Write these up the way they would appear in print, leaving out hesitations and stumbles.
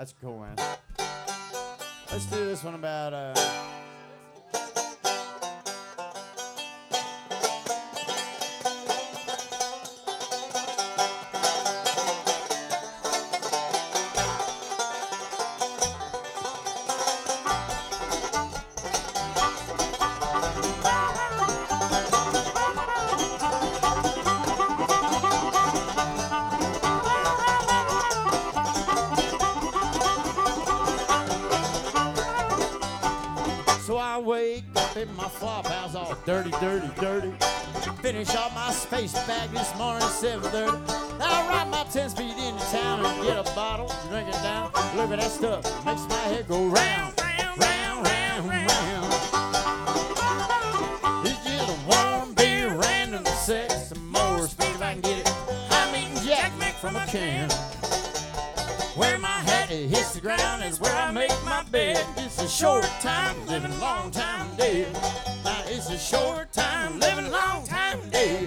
That's cool, man. Let's do this one about So I wake up in my flop house all dirty, dirty, dirty. Finish off my space bag this morning at 7:30. Now I ride my 10 speed into town and get a bottle, drink it down. Look at that stuff, makes my head go round, round, round, round. It's just a warm beer, random sex, some more speed if I can get it. I'm eating Jack Mac from a can. Where my hat hits the ground is where I make my bed. It's a short time living, long time dead. Now it's a short time living, long time dead.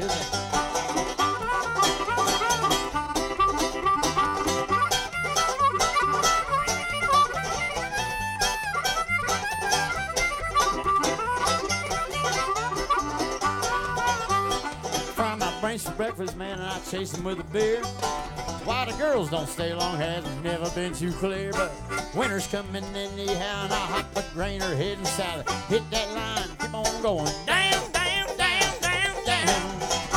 Fry my brains for breakfast, man, and I chase them with a beer. Why the girls don't stay long has never been too clear, but winter's coming anyhow, and I hop a grainer heading south. Hit that line, keep on going down, down, down, down, down.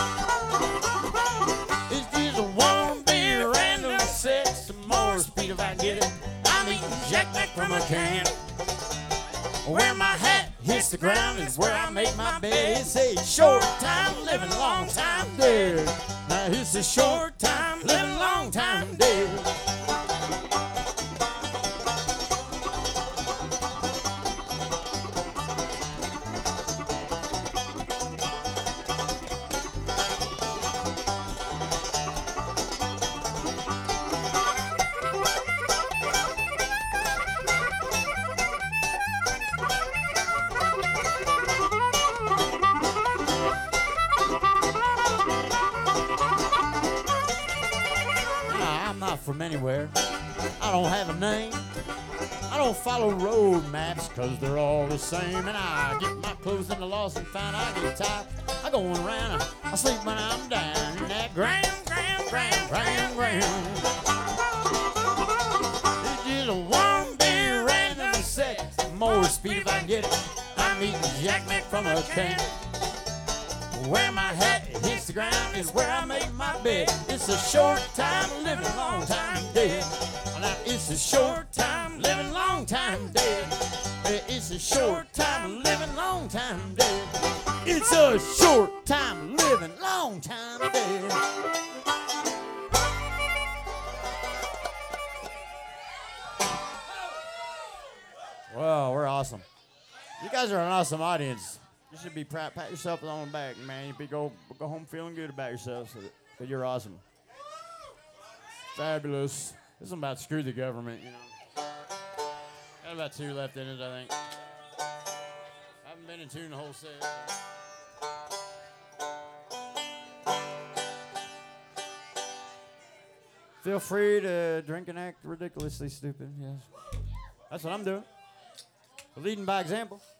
It's just a warm beer, random sex, some more speed if I get it. I'm eating Jack Mac from a can. Where my hat hits the ground is where I make my bed. It's a short time living, long time dead. Now it's a short time living, long time dead. I'm not from anywhere. I don't have a name. I don't follow road maps cause they're all the same. And I get my clothes in the lost and find I get tired. I go around, I sleep when I'm down in that ground, ground, ground, ground, ground. It's just a warm beer, random sex, more speed if I can get it. I'm eating Jack Mac from a can. Where my hat hits the ground is where I make my bed. It's a short time living, long time dead. Now it's a short time living, long time dead. It's a short time living, long time dead. It's a short time living, long time dead. Well, we're awesome. You guys are an awesome audience. You should be proud. Pat yourself on the back, man. You go home feeling good about yourself. But you're awesome. Fabulous. This is about screw the government, you know. Got about 2 left in it, I think. I haven't been in tune the whole set. Feel free to drink and act ridiculously stupid. Yes, that's what I'm doing. Leading by example.